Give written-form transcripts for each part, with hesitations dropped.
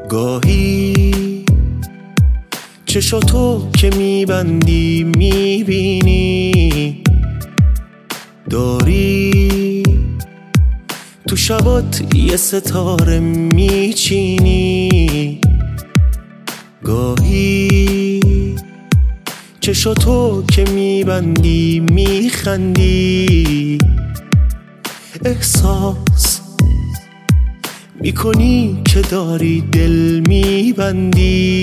گاهی چشاتو که میبندی میبینی داری تو شبات یه ستاره میچینی. گاهی چشاتو که میبندی میخندی، احساس میکنی که داری دل میبندی.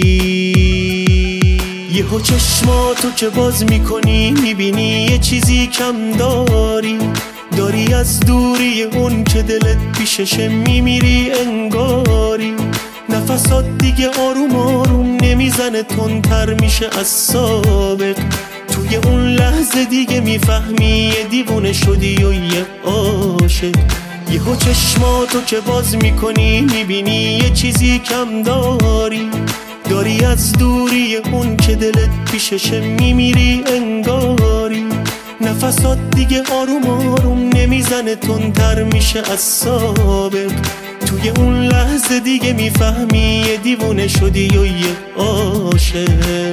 یهو چشماتو که باز میکنی میبینی یه چیزی کم داری از دوری اون که دلت پیششه میمیری انگاری. نفسات دیگه آروم آروم نمیزنه، تندتر میشه از سابق. توی اون لحظه دیگه میفهمی یه دیوونه شدی و یه عاشق. یهو چشماتو که باز میکنی میبینی یه چیزی کم داری از دوری اون که دلت پیششه میمیری انگاری. نفسات دیگه آروم آروم نمیزنه، تندتر میشه از سابق. توی اون لحظه دیگه میفهمی یه دیوونه شدی و یه عاشق.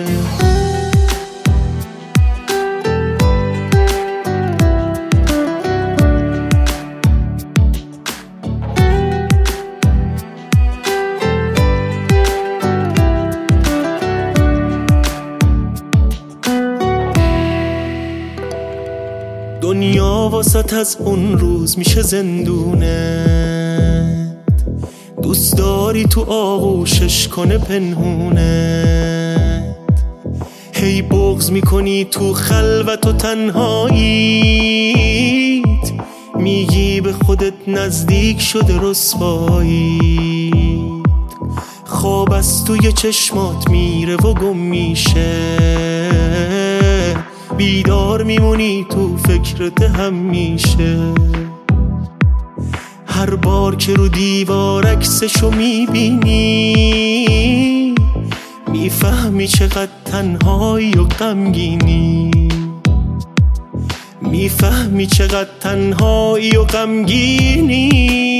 دنیا واسط از اون روز میشه زندونه، دوست داری تو آغوشش کنه پنهونه. هی بغض میکنی تو خلوت و تنهاییت، میگی به خودت نزدیک شده رسواییت. خواب از توی چشمات میره و گم میشه، بیدار میمونی تو فکرت همیشه. هر بار که رو دیوار عکسشو میبینی میفهمی چقدر تنهایی و غمگینی. میفهمی چقدر تنهایی و غمگینی.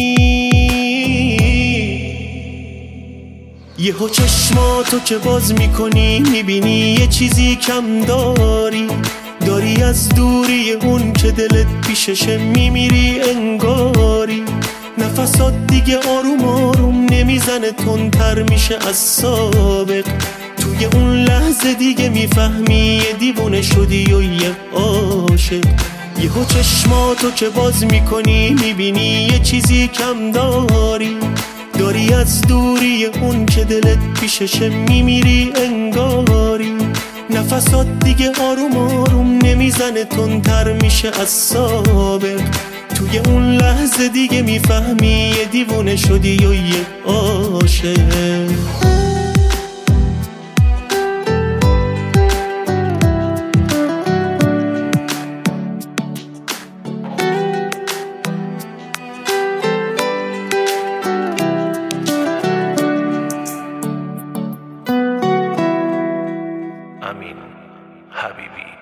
یهو چشماتو که باز میکنی میبینی یه چیزی کم داری از دوری اون که دلت پیششه میمیری انگاری. نفسات دیگه آروم آروم نمیزنه، تندتر میشه از سابق. توی اون لحظه دیگه میفهمی یه دیوونه شدی و یه عاشق. یهو چشماتو که باز میکنی میبینی یه چیزی کم داری از دوری اون که دلت پیششه میمیری انگاری. نفسات دیگه آروم آروم نمیزنه، تندتر میشه از سابق. توی اون لحظه دیگه میفهمی یه دیوونه شدی و یه عاشق. امین حبیبی.